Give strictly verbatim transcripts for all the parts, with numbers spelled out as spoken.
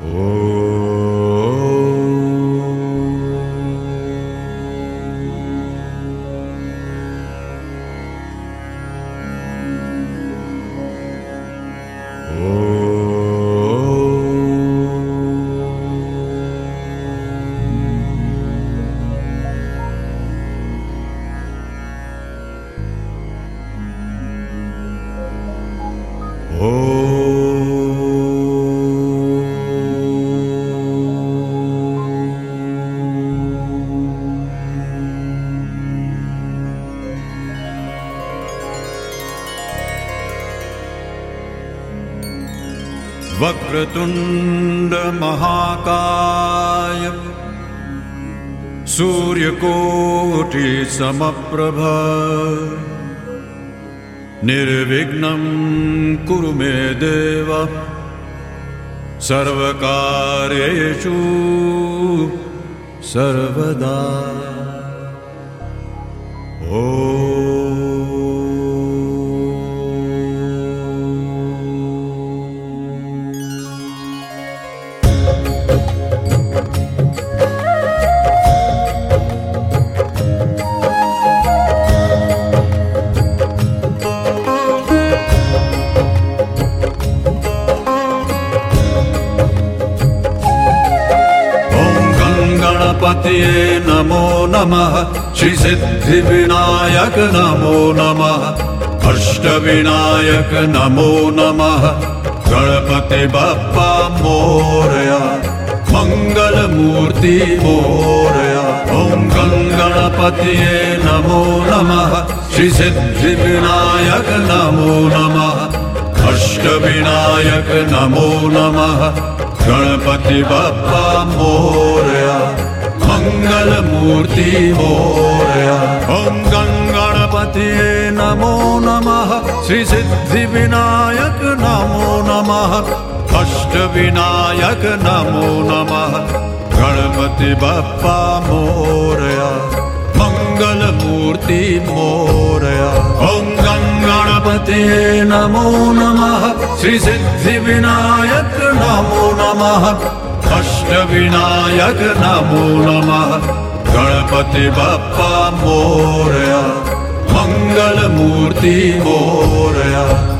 वक्रतुंड महाकाय सूर्यकोटि समप्रभ निर्विघ्नं कुरु मे देव सर्वकार्येषु सर्वदा। ओम गणपतये नमो नमः, श्री सिद्धि विनायक नमो नमः, अष्टविनायक नमो नमः, गणपति बप्पा मोरया, मंगल मूर्ति मोरया। ओम गणपतये नमो नमः, श्री सिद्धि विनायक नमो नमः, अष्टविनायक नमो नमः, गणपति बप्पा मोरया, मंगल मूर्ति मोरया। ओम गणपतये नमो नमः, श्री सिद्धि विनायक नमो नमः, अष्टविनायक नमो नमः, गणपति बप्पा मोरया, मंगल मूर्ति मोरया। ओम गणपतये नमो नमः, श्री सिद्धि विनायक नमो नमः, अष्टविनायक नमो नमः, गणपति बप्पा मोरया, मंगल मूर्ति मोरया।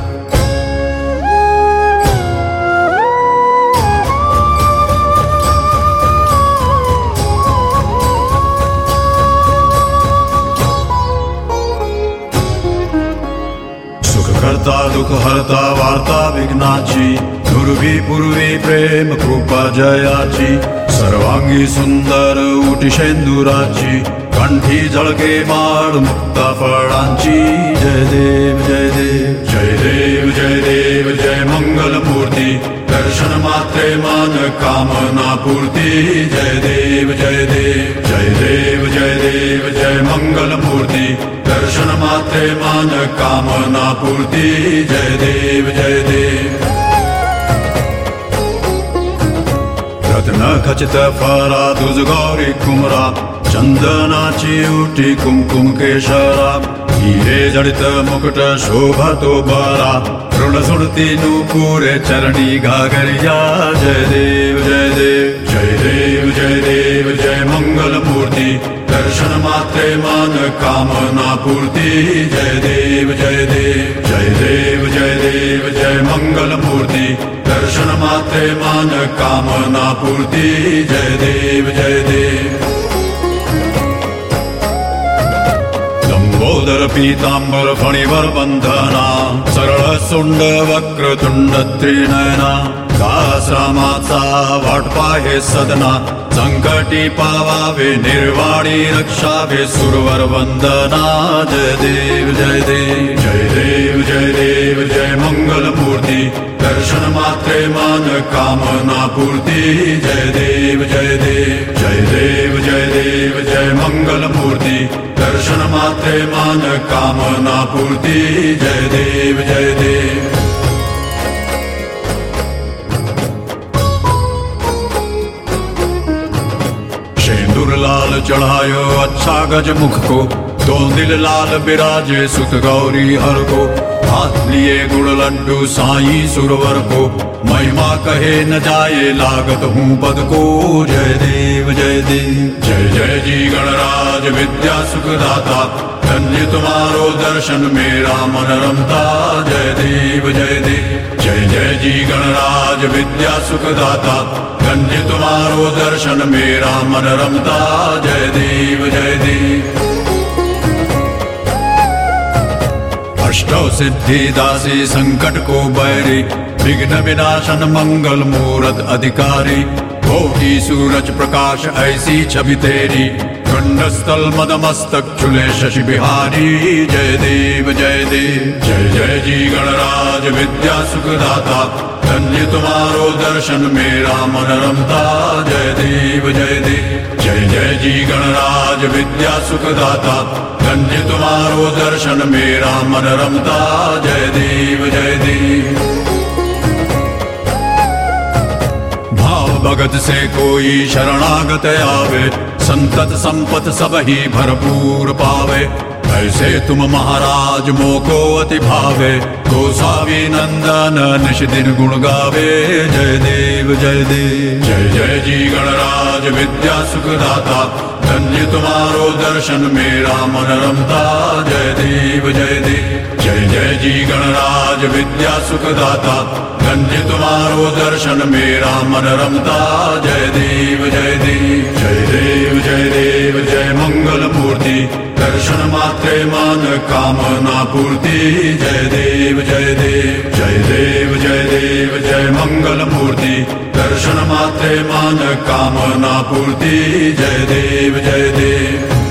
करता दुख हरता वार्ता विघ्नाची, दुर्वी पूर्वी प्रेम कृपा जयाची, सर्वांगी सुंदर उटिशेंदुराची, कंठी झळके माळ मुक्ता फळांची। जय देव जय देव जय देव जय देव जय मंगल मूर्ती, दर्शन मात्रे मान कामना पूर्ती। जय देव जय देव जय देव जय देव जय मंगल मूर्ती, दर्शन मात्रे मान कामना पूर्ती। जय देव जय देव। रत्न खचित फरा तुझ गौरी कुमरा, चंदनाची उटी कुमकुम केशरा, हिरे जडित मुकुट शोभा तो बरा, ऋण सुरती नूपुरे चरणी घागरिया। जय देव जय देव जय देव जय देव जय मंगल मूर्ति, दर्शन मात्रे मान कामना पूर्ति। जय देव जय देव जय देव जय देव जय मंगल मूर्ति, दर्शन मात्रे मान कामना पूर्ति। जय देव जय देव। लंबोदर पीतांबर फणिवर बंधना, सरळ सुंड वक्रतुंड त्रिनयना, दासरामाचा वाट पाहे सदना, संकटी पावावे निर्वाणी रक्षावे सुरवर वंदना। जय देव जय देव जय देव जय देव जय मंगल मूर्ति, दर्शन मात्रे मान कामना पूर्ति। जय देव जय देव जय देव जय देव जय मंगल मूर्ति, दर्शन मात्रे मान कामना पूर्ति। जय देव जय देव। शेंदूर लाल चढ़ायो अच्छा गज मुख को, दो दिल लाल बिराजे सुत गौरी हर को, हाथ लिए गुड़ लड्डू साई सुरवर को, महिमा कहे न जाए लागत हूँ पद को। जय देव जय देव जय जय जी गणराज विद्या सुखदाता, धन्य तुम्हारो दर्शन मेरा मन रमता। जय देव जय देव जय जय जी गणराज विद्या सुखदाता, धन्य तुम्हारो दर्शन मेरा मन रमता। जय देव जय देव अष्टौ सिद्धि दासी संकट को बैरी, विघ्न विनाशन मंगल मूरत अधिकारी। कोटि सूरज प्रकाश ऐसी छवि तेरी, कंडस्थल मदमस्तक चुले शशि बिहारी। जय देव जय देव जय जय जी गणराज विद्या सुखदाता, धन्य तुम्हारो दर्शन मेरा मन रमता। जय देव जय देव जय जय जी गणराज विद्या सुखदाता, धन्य तुम्हारो दर्शन मेरा मन रमता। जय देव जय देव भाव भगत से कोई शरणागत आवे, संतत संपत सब ही भरपूर पावे। ऐसे तुम महाराज मोको अति भावे, गोसावी नंदन निश दिन गुण गावे। जय देव जय देव जय जय जी गणराज विद्या सुखदाता, धन्य तुम्हारो दर्शन मेरा मन रमता। जय देव जय देव जय जय जी गणराज विद्या सुखदाता, धन्य तुम्हारो दर्शन मेरा मन रमता। जय देव जय देव जय देव जय देव जय मंगल मूर्ति, दर्शन मात्रे मन कामना पूर्ति। जय देव जय देव जय देव जय देव जय मंगल मूर्ति, दर्शन मात्रे मन कामना पूर्ति। जय देव जय देव